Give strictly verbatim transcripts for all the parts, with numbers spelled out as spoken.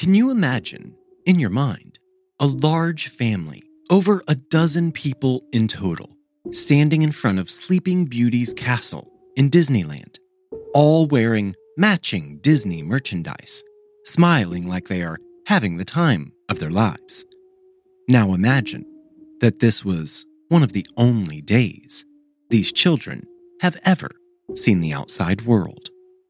Can you imagine, in your mind, a large family, over a dozen people in total, standing in front of Sleeping Beauty's castle in Disneyland, all wearing matching Disney merchandise, smiling like they are having the time of their lives? Now imagine that this was one of the only days these children have ever seen the outside world.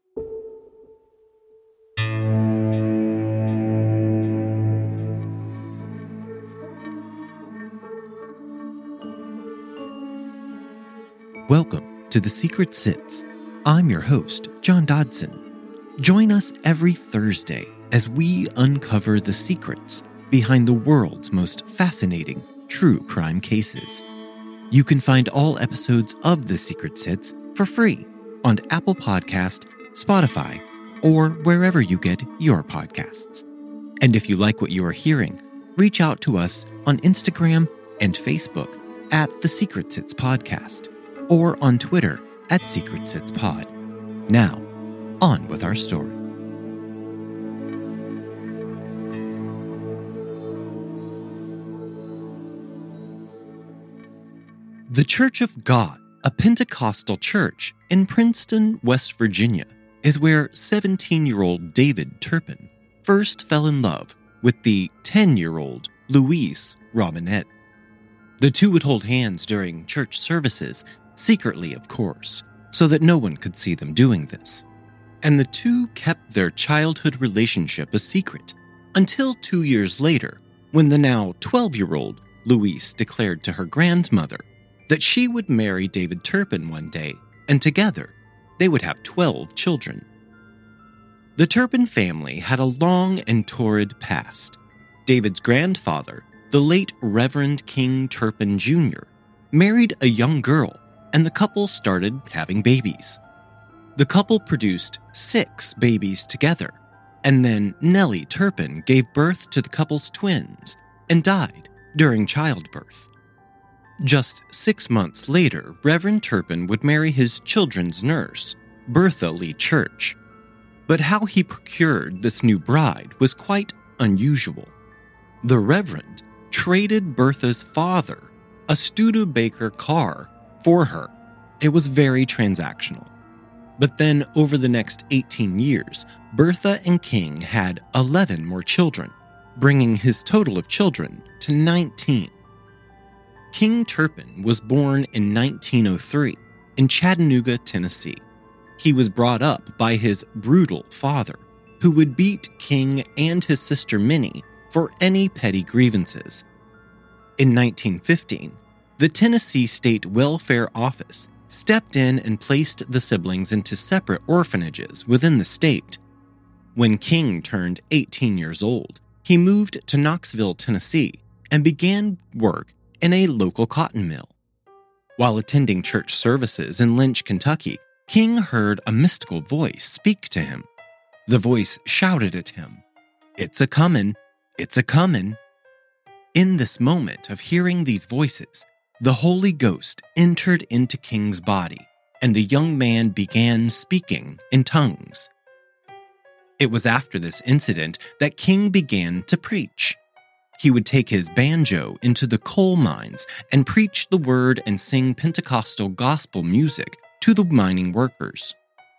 Welcome to The Secret Sits. I'm your host, John Dodson. Join us every Thursday as we uncover the secrets behind the world's most fascinating true crime cases. You can find all episodes of The Secret Sits for free on Apple Podcast, Spotify, or wherever you get your podcasts. And if you like what you are hearing, reach out to us on Instagram and Facebook at The Secret Sits Podcast, or on Twitter at Secret Sits Pod. Now, on with our story. The Church of God, a Pentecostal church in Princeton, West Virginia, is where seventeen-year-old David Turpin first fell in love with the ten-year-old Louise Robinette. The two would hold hands during church services, secretly, of course, so that no one could see them doing this. And the two kept their childhood relationship a secret until two years later, when the now twelve-year-old Louise declared to her grandmother that she would marry David Turpin one day, and together they would have twelve children. The Turpin family had a long and torrid past. David's grandfather, the late Reverend King Turpin Junior, married a young girl, and the couple started having babies. The couple produced six babies together, and then Nellie Turpin gave birth to the couple's twins and died during childbirth. Just six months later, Reverend Turpin would marry his children's nurse, Bertha Lee Church. But how he procured this new bride was quite unusual. The Reverend traded Bertha's father a Studebaker car for her. It was very transactional. But then, over the next eighteen years, Bertha and King had eleven more children, bringing his total of children to nineteen. King Turpin was born in nineteen oh three in Chattanooga, Tennessee. He was brought up by his brutal father, who would beat King and his sister Minnie for any petty grievances. In nineteen fifteen, the Tennessee State Welfare Office stepped in and placed the siblings into separate orphanages within the state. When King turned eighteen years old, he moved to Knoxville, Tennessee, and began work in a local cotton mill. While attending church services in Lynch, Kentucky, King heard a mystical voice speak to him. The voice shouted at him, "It's a-comin', it's a-comin'." In this moment of hearing these voices, the Holy Ghost entered into King's body, and the young man began speaking in tongues. It was after this incident that King began to preach. He would take his banjo into the coal mines and preach the word and sing Pentecostal gospel music to the mining workers.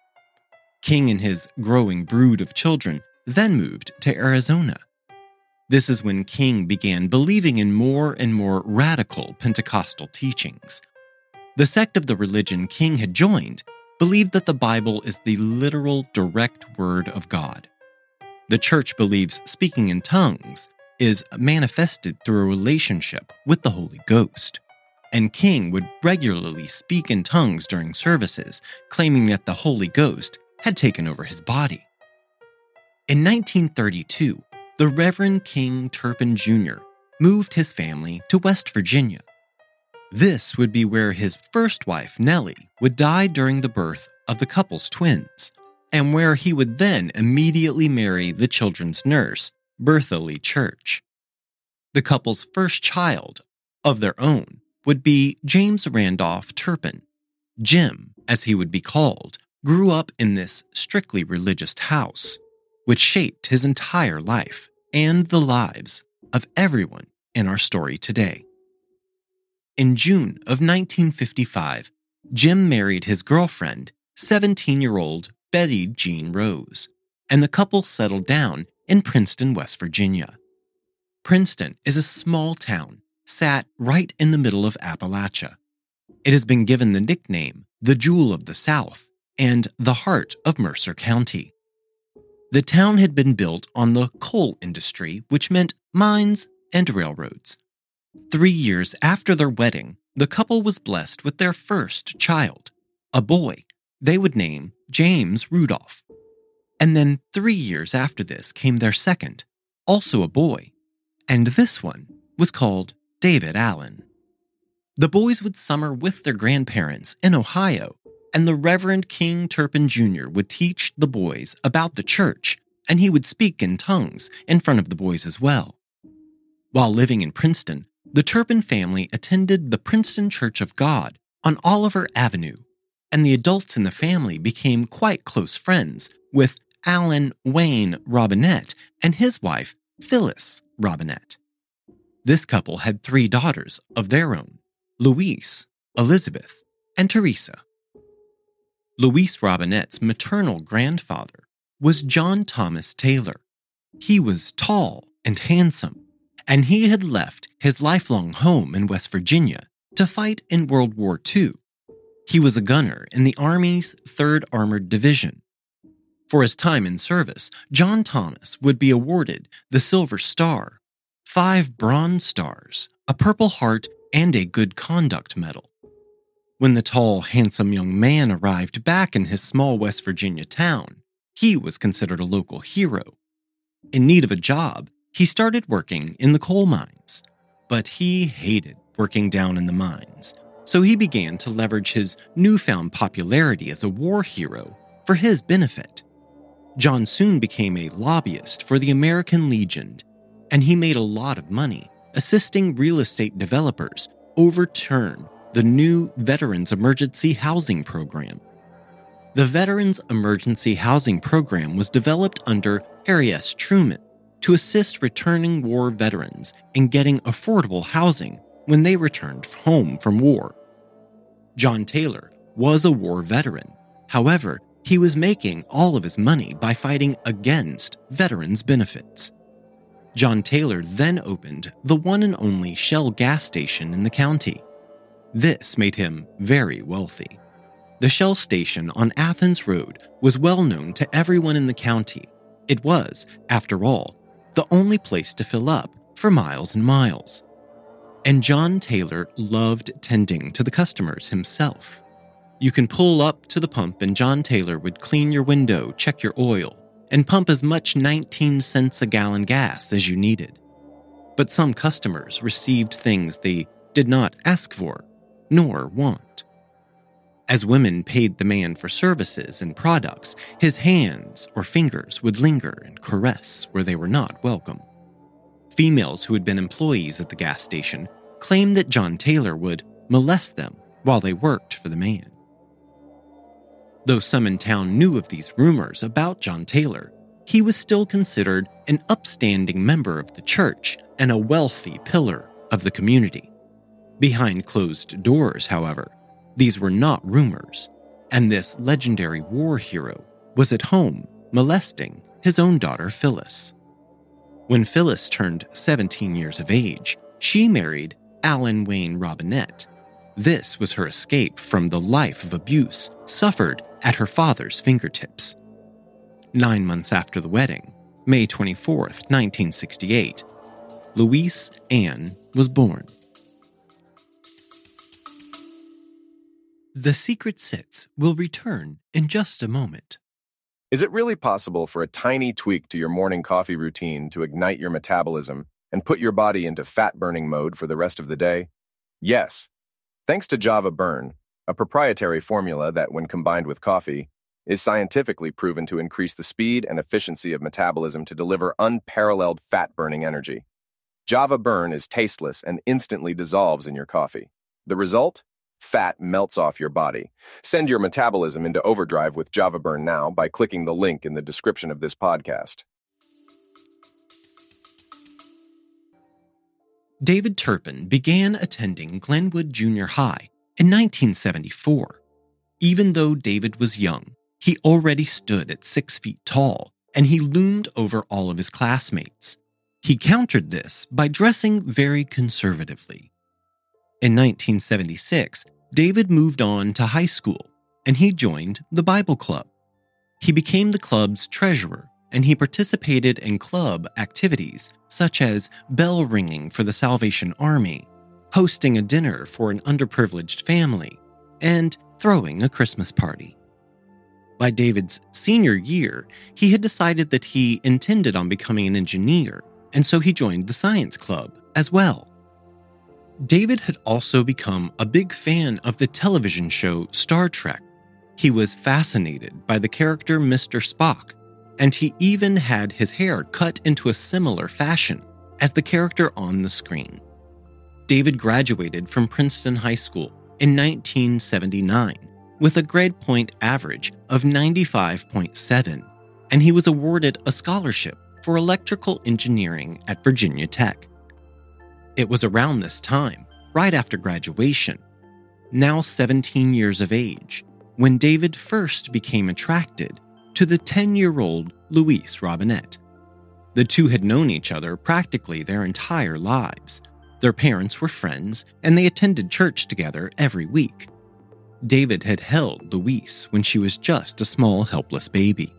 King and his growing brood of children then moved to Arizona. This is when King began believing in more and more radical Pentecostal teachings. The sect of the religion King had joined believed that the Bible is the literal, direct word of God. The church believes speaking in tongues is manifested through a relationship with the Holy Ghost, and King would regularly speak in tongues during services, claiming that the Holy Ghost had taken over his body. In nineteen thirty-two, the Reverend King Turpin Junior moved his family to West Virginia. This would be where his first wife, Nellie, would die during the birth of the couple's twins, and where he would then immediately marry the children's nurse, Bertha Lee Church. The couple's first child, of their own, would be James Randolph Turpin. Jim, as he would be called, grew up in this strictly religious house. which shaped his entire life and the lives of everyone in our story today. In June of nineteen fifty-five, Jim married his girlfriend, seventeen-year-old Betty Jean Rose, and the couple settled down in Princeton, West Virginia. Princeton is a small town sat right in the middle of Appalachia. It has been given the nickname the Jewel of the South and the heart of Mercer County. The town had been built on the coal industry, which meant mines and railroads. Three years after their wedding, the couple was blessed with their first child, a boy they would name James Rudolph. And then three years after this came their second, also a boy, and this one was called David Allen. The boys would summer with their grandparents in Ohio, and the Reverend King Turpin Junior would teach the boys about the church, and he would speak in tongues in front of the boys as well. While living in Princeton, the Turpin family attended the Princeton Church of God on Oliver Avenue, and the adults in the family became quite close friends with Alan Wayne Robinette and his wife, Phyllis Robinette. This couple had three daughters of their own, Louise, Elizabeth, and Teresa. Louise Robinette's maternal grandfather was John Thomas Taylor. He was tall and handsome, and he had left his lifelong home in West Virginia to fight in World War Two. He was a gunner in the Army's third Armored Division. For his time in service, John Thomas would be awarded the Silver Star, five Bronze Stars, a Purple Heart, and a Good Conduct Medal. When the tall, handsome young man arrived back in his small West Virginia town, he was considered a local hero. In need of a job, he started working in the coal mines, but he hated working down in the mines, so he began to leverage his newfound popularity as a war hero for his benefit. John soon became a lobbyist for the American Legion, and he made a lot of money assisting real estate developers overturn the new Veterans Emergency Housing Program. The Veterans Emergency Housing Program was developed under Harry S. Truman to assist returning war veterans in getting affordable housing when they returned home from war. John Taylor was a war veteran. However, he was making all of his money by fighting against veterans' benefits. John Taylor then opened the one and only Shell gas station in the county. This made him very wealthy. The Shell station on Athens Road was well known to everyone in the county. It was, after all, the only place to fill up for miles and miles. And John Taylor loved tending to the customers himself. You can pull up to the pump and John Taylor would clean your window, check your oil, and pump as much nineteen cents a gallon gas as you needed. But some customers received things they did not ask for, nor want. As women paid the man for services and products, his hands or fingers would linger and caress where they were not welcome. Females who had been employees at the gas station claimed that John Taylor would molest them while they worked for the man. Though some in town knew of these rumors about John Taylor, he was still considered an upstanding member of the church and a wealthy pillar of the community. Behind closed doors, however, these were not rumors, and this legendary war hero was at home molesting his own daughter Phyllis. When Phyllis turned seventeen years of age, she married Alan Wayne Robinette. This was her escape from the life of abuse suffered at her father's fingertips. Nine months after the wedding, May twenty-fourth, nineteen sixty-eight, Louise Ann was born. The Secret Sits will return in just a moment. Is it really possible for a tiny tweak to your morning coffee routine to ignite your metabolism and put your body into fat-burning mode for the rest of the day? Yes. Thanks to Java Burn, a proprietary formula that, when combined with coffee, is scientifically proven to increase the speed and efficiency of metabolism to deliver unparalleled fat-burning energy. Java Burn is tasteless and instantly dissolves in your coffee. The result? fat melts off your body. Send your metabolism into overdrive with Java Burn now by clicking the link in the description of this podcast. David Turpin began attending Glenwood Junior High in nineteen seventy-four. Even though David was young, he already stood at six feet tall, and he loomed over all of his classmates. He countered this by dressing very conservatively. In nineteen seventy-six, David moved on to high school, and he joined the Bible Club. He became the club's treasurer, and he participated in club activities such as bell ringing for the Salvation Army, hosting a dinner for an underprivileged family, and throwing a Christmas party. By David's senior year, he had decided that he intended on becoming an engineer, and so he joined the science club as well. David had also become a big fan of the television show Star Trek. He was fascinated by the character Mister Spock, and he even had his hair cut into a similar fashion as the character on the screen. David graduated from Princeton High School in nineteen seventy-nine with a grade point average of ninety-five point seven, and he was awarded a scholarship for electrical engineering at Virginia Tech. It was around this time, right after graduation, now seventeen years of age, when David first became attracted to the ten-year-old Louise Robinette. The two had known each other practically their entire lives. Their parents were friends, and they attended church together every week. David had held Louise when she was just a small, helpless baby.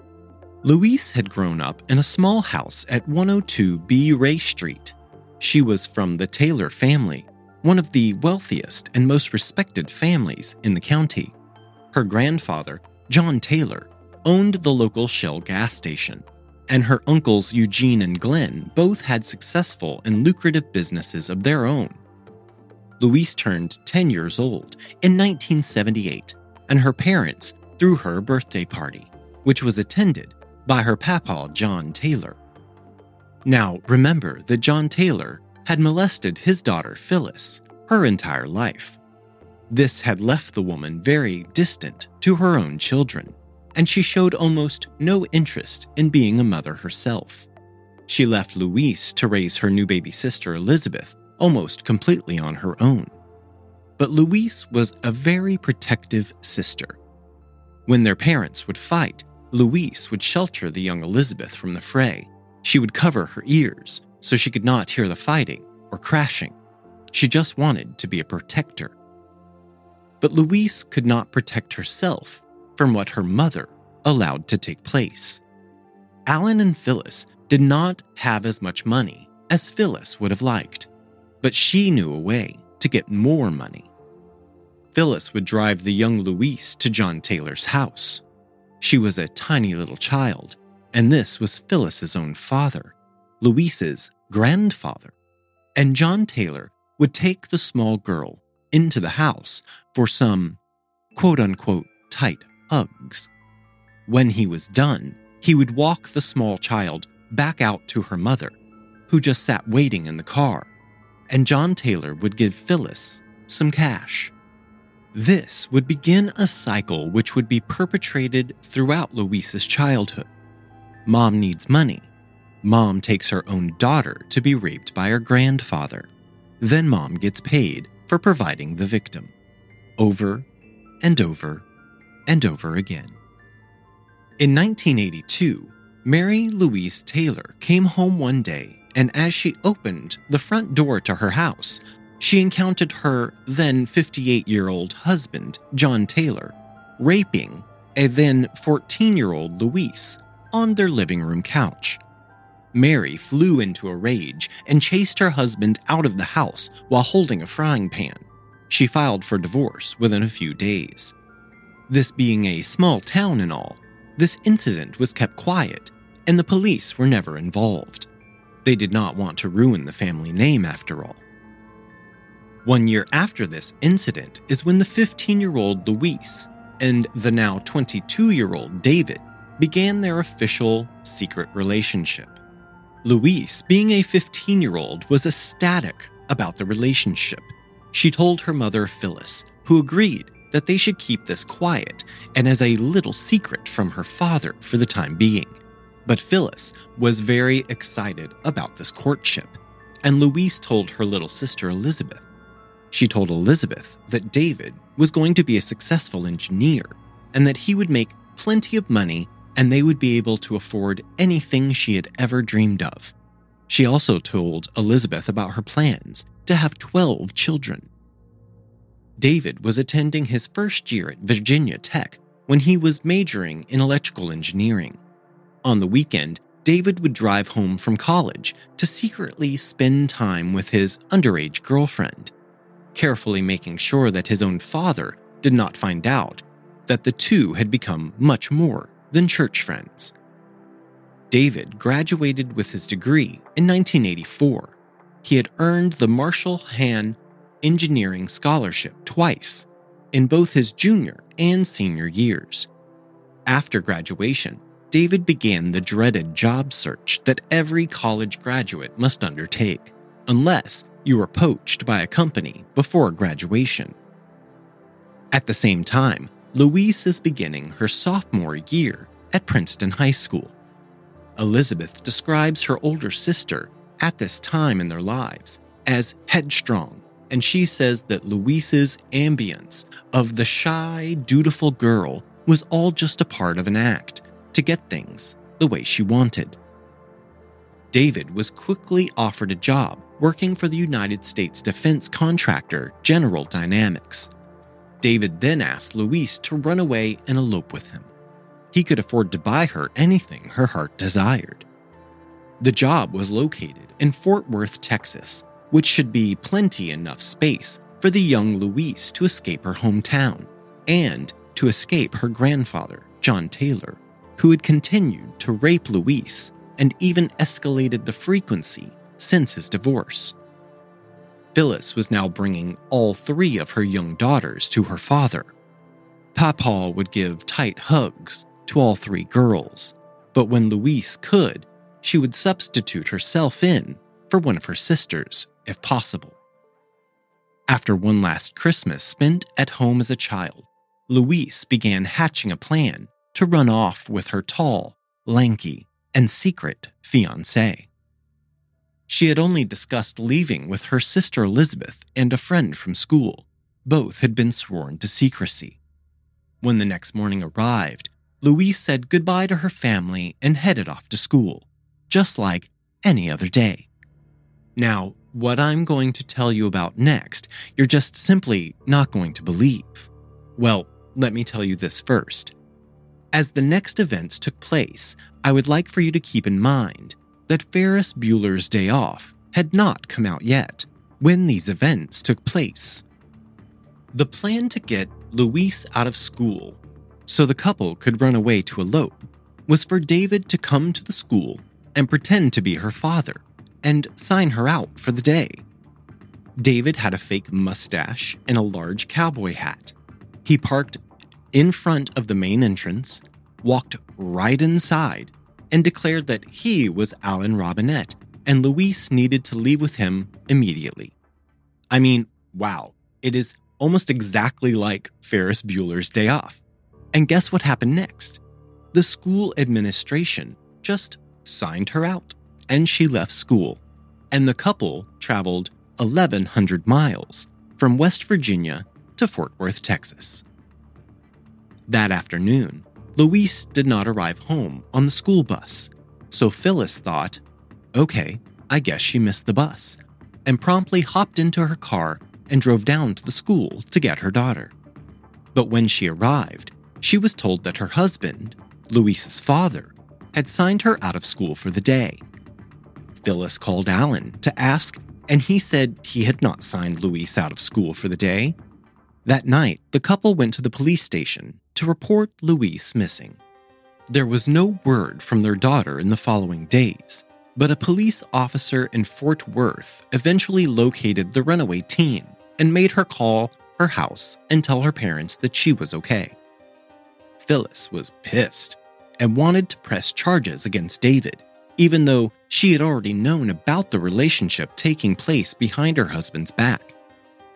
Louise had grown up in a small house at one oh two B Ray Street. She was from the Taylor family, one of the wealthiest and most respected families in the county. Her grandfather, John Taylor, owned the local Shell gas station, and her uncles Eugene and Glenn both had successful and lucrative businesses of their own. Louise turned ten years old in nineteen seventy-eight, and her parents threw her a birthday party, which was attended by her papa, John Taylor. Now, remember that John Taylor had molested his daughter, Phyllis, her entire life. This had left the woman very distant to her own children, and she showed almost no interest in being a mother herself. She left Louise to raise her new baby sister, Elizabeth, almost completely on her own. But Louise was a very protective sister. When their parents would fight, Louise would shelter the young Elizabeth from the fray. She would cover her ears so she could not hear the fighting or crashing. She just wanted to be a protector. But Louise could not protect herself from what her mother allowed to take place. Alan and Phyllis did not have as much money as Phyllis would have liked, but she knew a way to get more money. Phyllis would drive the young Louise to John Taylor's house. She was a tiny little child, and this was Phyllis's own father, Louise's grandfather. And John Taylor would take the small girl into the house for some quote-unquote tight hugs. When he was done, he would walk the small child back out to her mother, who just sat waiting in the car, and John Taylor would give Phyllis some cash. This would begin a cycle which would be perpetrated throughout Louise's childhood. Mom needs money. Mom takes her own daughter to be raped by her grandfather. Then Mom gets paid for providing the victim. Over and over and over again. In nineteen eighty-two, Mary Louise Taylor came home one day, and as she opened the front door to her house, she encountered her then fifty-eight-year-old husband, John Taylor, raping a then fourteen-year-old Louise on their living room couch. Mary flew into a rage and chased her husband out of the house while holding a frying pan. She filed for divorce within a few days. This being a small town and all, this incident was kept quiet, and the police were never involved. They did not want to ruin the family name after all. One year after this incident is when the fifteen-year-old Louise and the now twenty-two-year-old David began their official secret relationship. Louise, being a fifteen-year-old, was ecstatic about the relationship. She told her mother, Phyllis, who agreed that they should keep this quiet and as a little secret from her father for the time being. But Phyllis was very excited about this courtship, and Louise told her little sister Elizabeth. She told Elizabeth that David was going to be a successful engineer and that he would make plenty of money and they would be able to afford anything she had ever dreamed of. She also told Elizabeth about her plans to have twelve children. David was attending his first year at Virginia Tech when he was majoring in electrical engineering. On the weekend, David would drive home from college to secretly spend time with his underage girlfriend, carefully making sure that his own father did not find out that the two had become much more than church friends. David graduated with his degree in nineteen eighty-four. He had earned the Marshall Hahn Engineering Scholarship twice, in both his junior and senior years. After graduation, David began the dreaded job search that every college graduate must undertake, unless you were poached by a company before graduation. At the same time, Louise is beginning her sophomore year at Princeton High School. Elizabeth describes her older sister at this time in their lives as headstrong, and she says that Louise's ambience of the shy, dutiful girl was all just a part of an act to get things the way she wanted. David was quickly offered a job working for the United States defense contractor General Dynamics. David then asked Louise to run away and elope with him. He could afford to buy her anything her heart desired. The job was located in Fort Worth, Texas, which should be plenty enough space for the young Louise to escape her hometown and to escape her grandfather, John Taylor, who had continued to rape Louise and even escalated the frequency since his divorce. Phyllis was now bringing all three of her young daughters to her father. Papa would give tight hugs to all three girls, but when Louise could, she would substitute herself in for one of her sisters, if possible. After one last Christmas spent at home as a child, Louise began hatching a plan to run off with her tall, lanky, and secret fiancé. She had only discussed leaving with her sister Elizabeth and a friend from school. Both had been sworn to secrecy. When the next morning arrived, Louise said goodbye to her family and headed off to school, just like any other day. Now, what I'm going to tell you about next, you're just simply not going to believe. Well, let me tell you this first. As the next events took place, I would like for you to keep in mind that Ferris Bueller's Day Off had not come out yet when these events took place. The plan to get Louise out of school so the couple could run away to elope was for David to come to the school and pretend to be her father and sign her out for the day. David had a fake mustache and a large cowboy hat. He parked in front of the main entrance, walked right inside, and declared that he was Alan Robinette and Louise needed to leave with him immediately. I mean, wow, it is almost exactly like Ferris Bueller's Day Off. And guess what happened next? The school administration just signed her out, and she left school, and the couple traveled eleven hundred miles from West Virginia to Fort Worth, Texas. That afternoon, Louise did not arrive home on the school bus, so Phyllis thought, okay, I guess she missed the bus, and promptly hopped into her car and drove down to the school to get her daughter. But when she arrived, she was told that her husband, Louise's father, had signed her out of school for the day. Phyllis called Alan to ask, and he said he had not signed Louise out of school for the day. That night, the couple went to the police station to report Louise missing. There was no word from their daughter in the following days, but a police officer in Fort Worth eventually located the runaway teen and made her call her house and tell her parents that she was okay. Phyllis was pissed and wanted to press charges against David, even though she had already known about the relationship taking place behind her husband's back.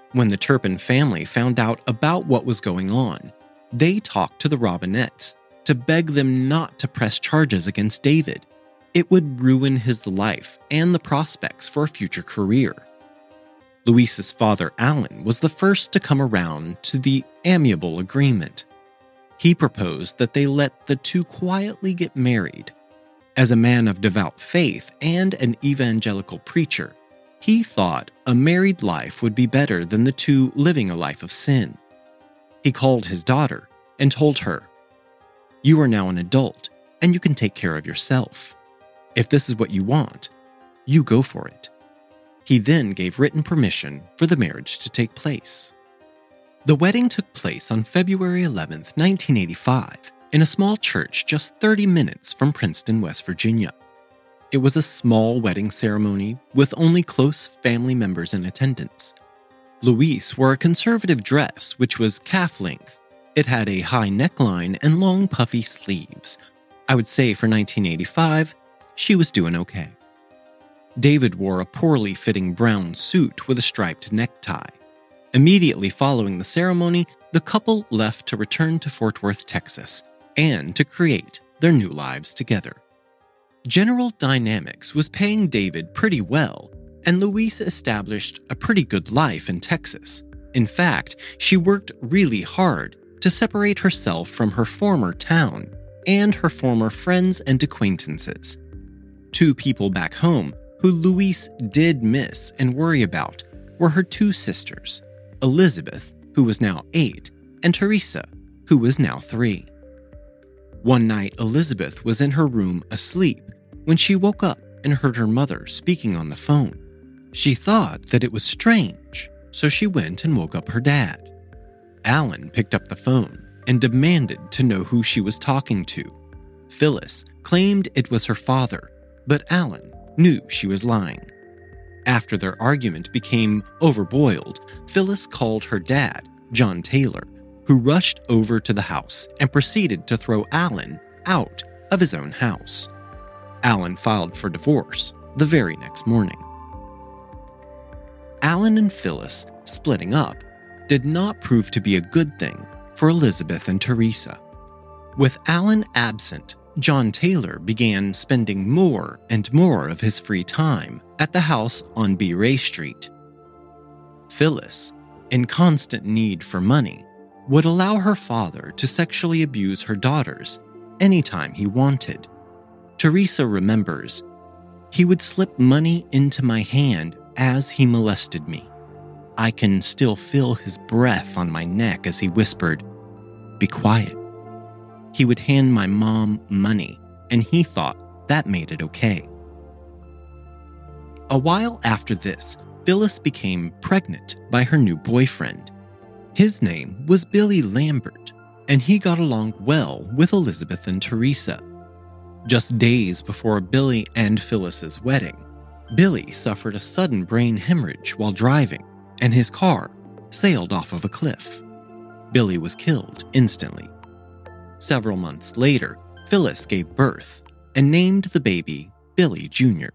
When the Turpin family found out about what was going on, they talked to the Robinettes to beg them not to press charges against David. It would ruin his life and the prospects for a future career. Louise's father, Alan, was the first to come around to the amiable agreement. He proposed that they let the two quietly get married. As a man of devout faith and an evangelical preacher, he thought a married life would be better than the two living a life of sin. He called his daughter and told her, "You are now an adult, and you can take care of yourself. If this is what you want, you go for it." He then gave written permission for the marriage to take place. The wedding took place on February eleventh, nineteen eighty-five, in a small church just thirty minutes from Princeton, West Virginia. It was a small wedding ceremony with only close family members in attendance. Louise wore a conservative dress which was calf length. It had a high neckline and long puffy sleeves. I would say for nineteen eighty-five, she was doing okay. David wore a poorly fitting brown suit with a striped necktie. Immediately following the ceremony, the couple left to return to Fort Worth, Texas, and to create their new lives together. General Dynamics was paying David pretty well, and Louise established a pretty good life in Texas. In fact, she worked really hard to separate herself from her former town and her former friends and acquaintances. Two people back home who Louise did miss and worry about were her two sisters, Elizabeth, who was now eight, and Teresa, who was now three. One night, Elizabeth was in her room asleep when she woke up and heard her mother speaking on the phone. She thought that it was strange, so she went and woke up her dad. Alan picked up the phone and demanded to know who she was talking to. Phyllis claimed it was her father, but Alan knew she was lying. After their argument became overboiled, Phyllis called her dad, John Taylor, who rushed over to the house and proceeded to throw Alan out of his own house. Alan filed for divorce the very next morning. Alan and Phyllis splitting up did not prove to be a good thing for Elizabeth and Teresa. With Alan absent, John Taylor began spending more and more of his free time at the house on B. Ray Street. Phyllis, in constant need for money, would allow her father to sexually abuse her daughters anytime he wanted. Teresa remembers, "He would slip money into my hand as he molested me. I can still feel his breath on my neck as he whispered, 'Be quiet.' He would hand my mom money, and he thought that made it okay." A while after this, Phyllis became pregnant by her new boyfriend. His name was Billy Lambert, and he got along well with Elizabeth and Teresa. Just days before Billy and Phyllis's wedding, Billy suffered a sudden brain hemorrhage while driving, and his car sailed off of a cliff. Billy was killed instantly. Several months later, Phyllis gave birth and named the baby Billy Junior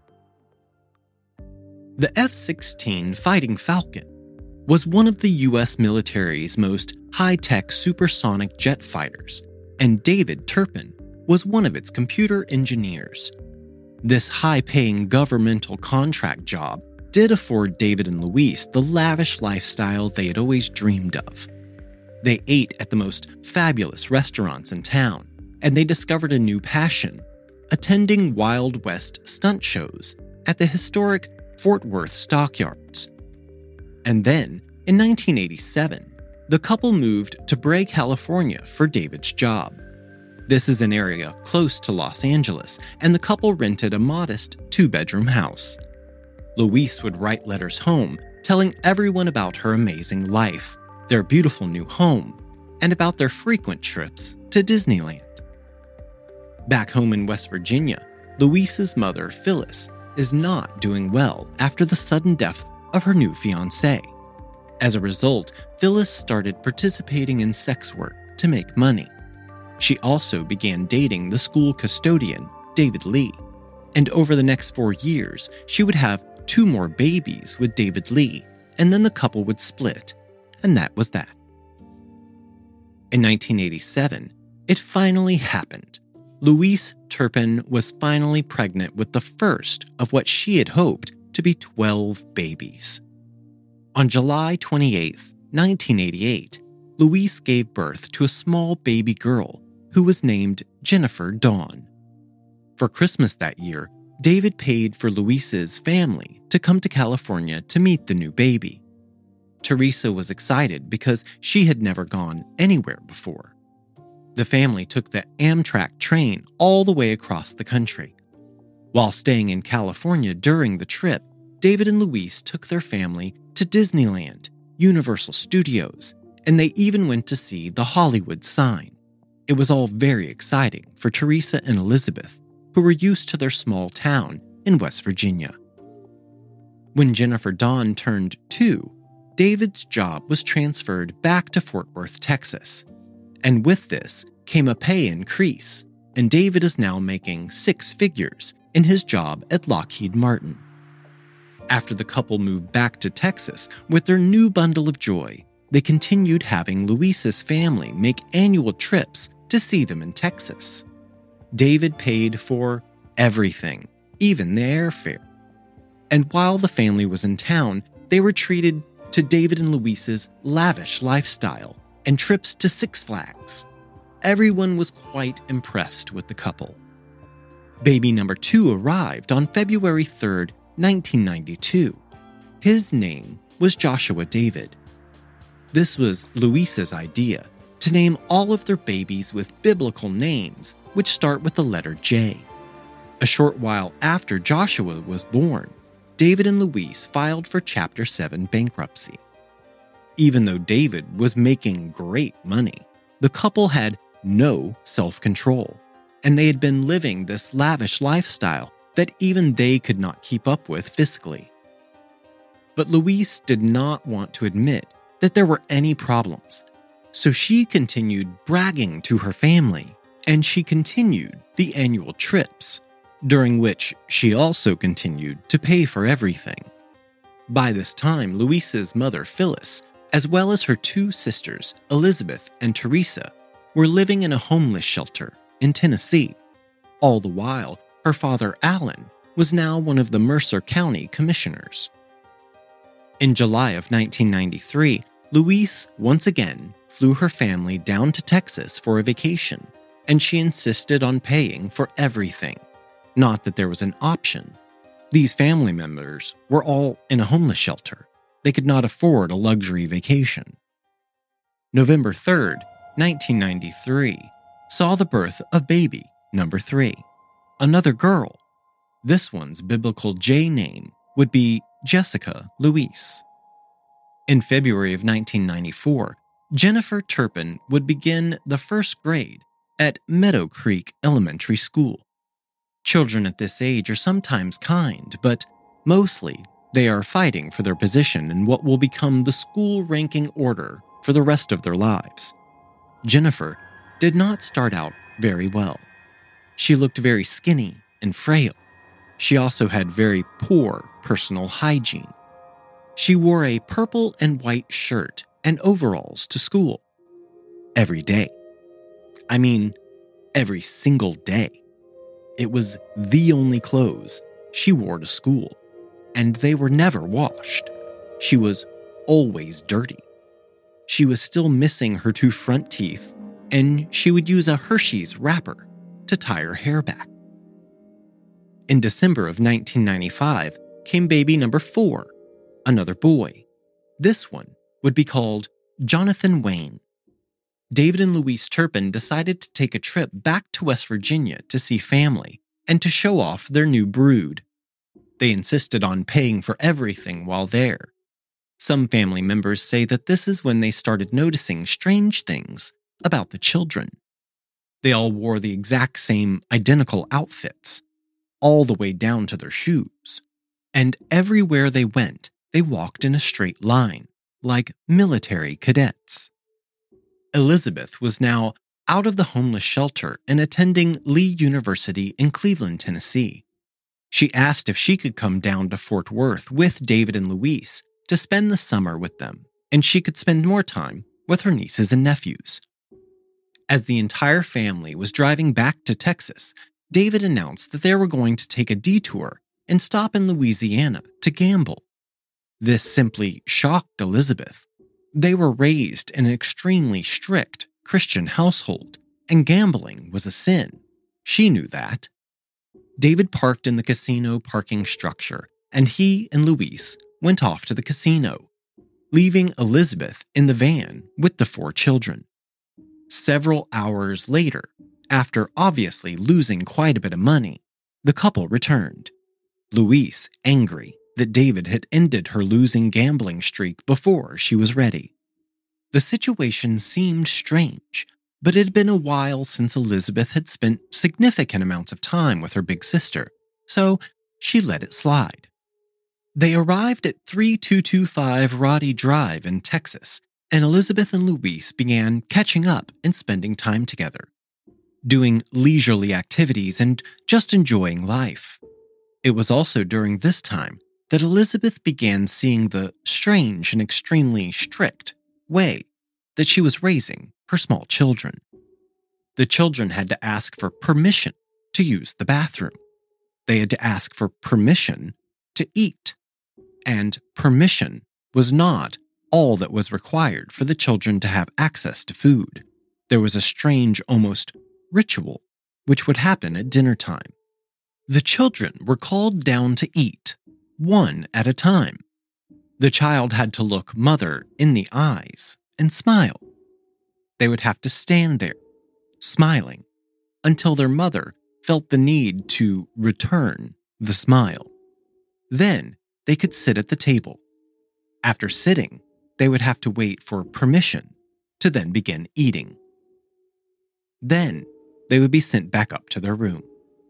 The F sixteen Fighting Falcon was one of the U S military's most high-tech supersonic jet fighters, and David Turpin was one of its computer engineers. This high-paying governmental contract job did afford David and Louise the lavish lifestyle they had always dreamed of. They ate at the most fabulous restaurants in town, and they discovered a new passion, attending Wild West stunt shows at the historic Fort Worth Stockyards. And then, in nineteen eighty-seven, the couple moved to Bray, California for David's job. This is an area close to Los Angeles, and the couple rented a modest two-bedroom house. Louise would write letters home, telling everyone about her amazing life, their beautiful new home, and about their frequent trips to Disneyland. Back home in West Virginia, Louise's mother, Phyllis, is not doing well after the sudden death of her new fiancé. As a result, Phyllis started participating in sex work to make money. She also began dating the school custodian, David Lee, and over the next four years, she would have two more babies with David Lee and then the couple would split, and that was that. In nineteen eighty-seven, it finally happened. Louise Turpin was finally pregnant with the first of what she had hoped to be twelve babies. On July twenty-eighth, nineteen eighty-eight, Louise gave birth to a small baby girl who was named Jennifer Dawn. For Christmas that year, David paid for Louise's family to come to California to meet the new baby. Teresa was excited because she had never gone anywhere before. The family took the Amtrak train all the way across the country. While staying in California during the trip, David and Louise took their family to Disneyland, Universal Studios, and they even went to see the Hollywood sign. It was all very exciting for Teresa and Elizabeth, who were used to their small town in West Virginia. When Jennifer Dawn turned two, David's job was transferred back to Fort Worth, Texas. And with this came a pay increase, and David is now making six figures in his job at Lockheed Martin. After the couple moved back to Texas with their new bundle of joy, they continued having Louise's family make annual trips to see them in Texas. David paid for everything, even the airfare. And while the family was in town, they were treated to David and Louise's lavish lifestyle and trips to Six Flags. Everyone was quite impressed with the couple. Baby number two arrived on February third, nineteen ninety-two. His name was Joshua David. This was Louise's idea, to name all of their babies with biblical names which start with the letter J. A short while after Joshua was born, David and Louise filed for Chapter seven bankruptcy. Even though David was making great money, the couple had no self-control, and they had been living this lavish lifestyle that even they could not keep up with fiscally. But Louise did not want to admit that there were any problems, so she continued bragging to her family, and she continued the annual trips, during which she also continued to pay for everything. By this time, Louise's mother, Phyllis, as well as her two sisters, Elizabeth and Teresa, were living in a homeless shelter in Tennessee. All the while, her father, Alan, was now one of the Mercer County commissioners. In July of nineteen ninety-three, Louise once again flew her family down to Texas for a vacation, and she insisted on paying for everything. Not that there was an option. These family members were all in a homeless shelter. They could not afford a luxury vacation. November third, nineteen ninety-three, saw the birth of baby number three, another girl. This one's biblical J name would be Jessica Louise. In February of nineteen ninety-four, Jennifer Turpin would begin the first grade at Meadow Creek Elementary School. Children at this age are sometimes kind, but mostly they are fighting for their position in what will become the school ranking order for the rest of their lives. Jennifer did not start out very well. She looked very skinny and frail. She also had very poor personal hygiene. She wore a purple and white shirt and overalls to school every day. I mean, every single day. It was the only clothes she wore to school, and they were never washed. She was always dirty. She was still missing her two front teeth, and she would use a Hershey's wrapper to tie her hair back. In December of nineteen ninety-five came baby number four, another boy. This one would be called Jonathan Wayne. David and Louise Turpin decided to take a trip back to West Virginia to see family and to show off their new brood. They insisted on paying for everything while there. Some family members say that this is when they started noticing strange things about the children. They all wore the exact same identical outfits, all the way down to their shoes. And everywhere they went, they walked in a straight line, like military cadets. Elizabeth was now out of the homeless shelter and attending Lee University in Cleveland, Tennessee. She asked if she could come down to Fort Worth with David and Louise to spend the summer with them, and she could spend more time with her nieces and nephews. As the entire family was driving back to Texas, David announced that they were going to take a detour and stop in Louisiana to gamble. This simply shocked Elizabeth. They were raised in an extremely strict Christian household, and gambling was a sin. She knew that. David parked in the casino parking structure, and he and Louise went off to the casino, leaving Elizabeth in the van with the four children. Several hours later, after obviously losing quite a bit of money, the couple returned. Louise angry that David had ended her losing gambling streak before she was ready. The situation seemed strange, but it had been a while since Elizabeth had spent significant amounts of time with her big sister, so she let it slide. They arrived at thirty-two twenty-five Roddy Drive in Texas, and Elizabeth and Louise began catching up and spending time together, doing leisurely activities and just enjoying life. It was also during this time that Elizabeth began seeing the strange and extremely strict way that she was raising her small children. The children had to ask for permission to use the bathroom. They had to ask for permission to eat. And permission was not all that was required for the children to have access to food. There was a strange, almost ritual, which would happen at dinner time. The children were called down to eat, one at a time. The child had to look mother in the eyes and smile. They would have to stand there, smiling, until their mother felt the need to return the smile. Then they could sit at the table. After sitting, they would have to wait for permission to then begin eating. Then they would be sent back up to their room.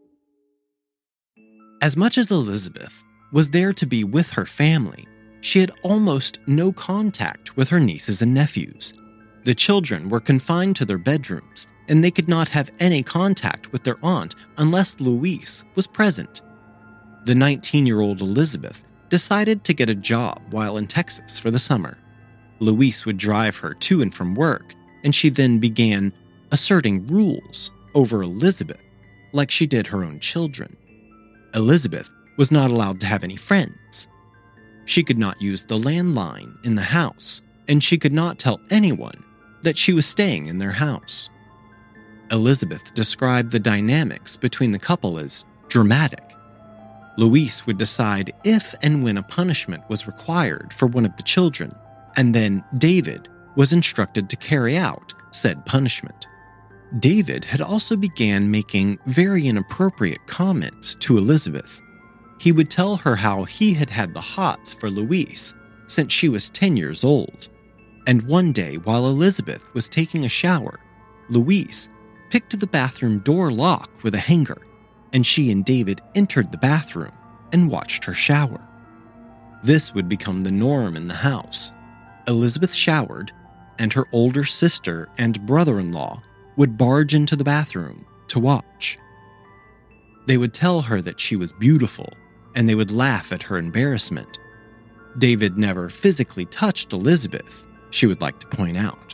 As much as Elizabeth was there to be with her family, she had almost no contact with her nieces and nephews. The children were confined to their bedrooms, and they could not have any contact with their aunt unless Louise was present. The nineteen-year-old Elizabeth decided to get a job while in Texas for the summer. Louise would drive her to and from work, and she then began asserting rules over Elizabeth like she did her own children. Elizabeth was not allowed to have any friends. She could not use the landline in the house, and she could not tell anyone that she was staying in their house. Elizabeth described the dynamics between the couple as dramatic. Louise would decide if and when a punishment was required for one of the children, and then David was instructed to carry out said punishment. David had also began making very inappropriate comments to Elizabeth. He would tell her how he had had the hots for Louise since she was ten years old. And one day, while Elizabeth was taking a shower, Louise picked the bathroom door lock with a hanger, and she and David entered the bathroom and watched her shower. This would become the norm in the house. Elizabeth showered, and her older sister and brother-in-law would barge into the bathroom to watch. They would tell her that she was beautiful, and they would laugh at her embarrassment. David never physically touched Elizabeth, she would like to point out.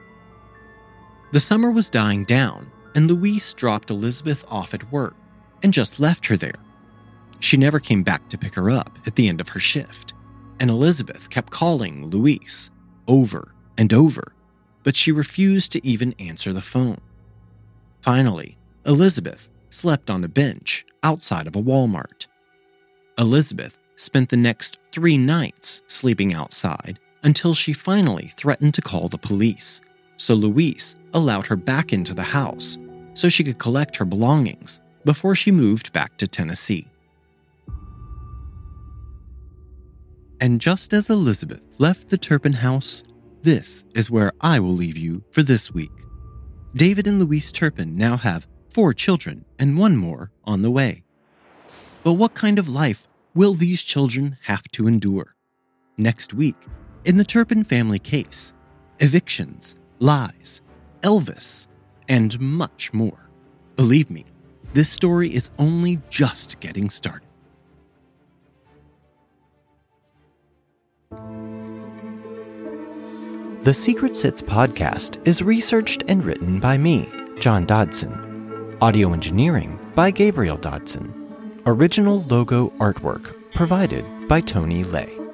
The summer was dying down, and Louise dropped Elizabeth off at work and just left her there. She never came back to pick her up at the end of her shift, and Elizabeth kept calling Louise over and over, but she refused to even answer the phone. Finally, Elizabeth slept on a bench outside of a Walmart. Elizabeth spent the next three nights sleeping outside until she finally threatened to call the police, so Louise allowed her back into the house so she could collect her belongings before she moved back to Tennessee. And just as Elizabeth left the Turpin house, this is where I will leave you for this week. David and Louise Turpin now have four children and one more on the way. But what kind of life will these children have to endure? Next week, in the Turpin family case, evictions, lies, Elvis, and much more. Believe me, this story is only just getting started. The Secret Sits podcast is researched and written by me, John Dodson. Audio engineering by Gabriel Dodson. Original logo artwork provided by Tony Lay.